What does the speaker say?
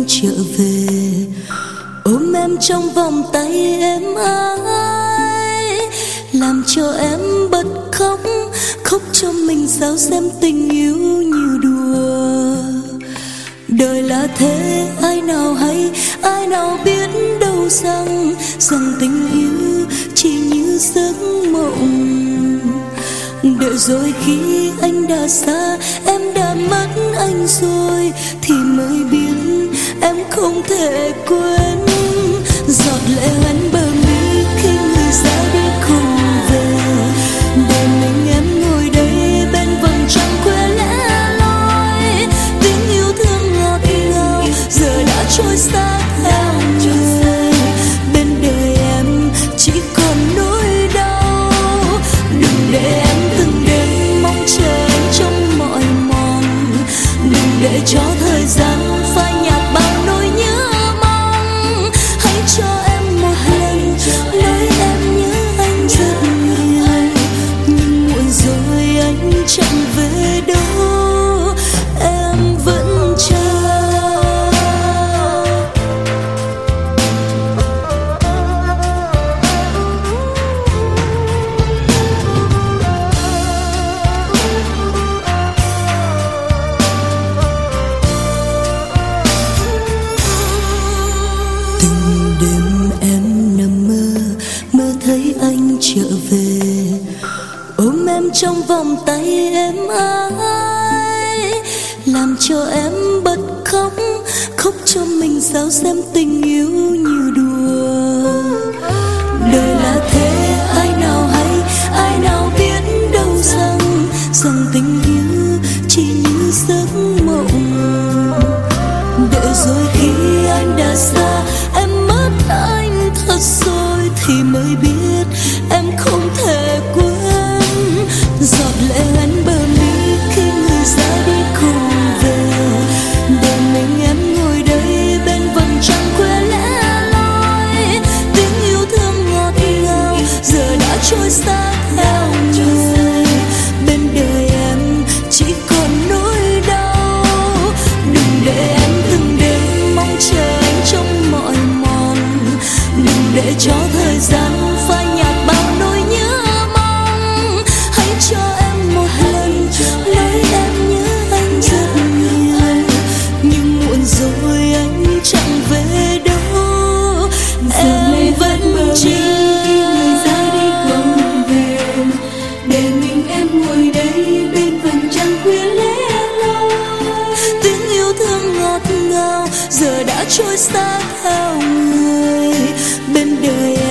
trở về, ôm em trong vòng tay em ái, làm cho em bật khóc, khóc cho mình sao xem tình yêu như đùa. Đời là thế, ai nào hay, ai nào biết đâu rằng tình yêu chỉ như giấc mộng. Đợi rồi khi anh đã xa, em đã mất anh rồi, thì mới biết em không thể quên. Giọt lệ hắn bờ mi khi người ra đi không về, để mình em ngồi đây bên vầng trăng khuya lẻ loi. Tiếng yêu thương ngọt ngào giờ đã trôi xa theo người, bên đời em chỉ còn nỗi đau. Đừng để em từng đêm mong chờ anh trong mọi mòn, đừng để cho thời gian phai nhạt bao nỗi nhớ mong. Hãy cho em một lần nói em nhớ anh rất nhiều, nhưng muộn rồi anh chẳng về đâu, em vẫn chờ. Từng đêm em nằm mơ, mơ thấy anh trở về, ôm em trong vòng tay em ái, làm cho em bật khóc, khóc cho mình sao xem tình yêu như đùa. Đời là thế, ai nào hay, ai nào biết đâu rằng tình yêu chỉ như giấc mộng. Đợi rồi khi anh đã xa, em mất anh thật rồi, thì mới biết em không thể quên. Giọt lệ hắn bờ mi khi người ra đi không về, để mình em ngồi đây bên vầng trăng khuya lẻ loi. Tiếng yêu thương ngọt ngào giờ đã trôi xa theo người, bên đời em chỉ còn nỗi đau. Đừng để em từng đêm mong chờ anh trong mọi mòn, đừng để cho thời gian phai nhạt bao nỗi nhớ mong. Hãy cho em một lần nói em nhớ anh rất nhiều, nhưng muộn rồi anh chẳng về đâu, em vẫn chờ. Người ra đi không về, để mình em ngồi đây bên vầng trăng khuya lẻ loi. Tiếng yêu thương ngọt ngào giờ đã trôi xa theo người, bên đời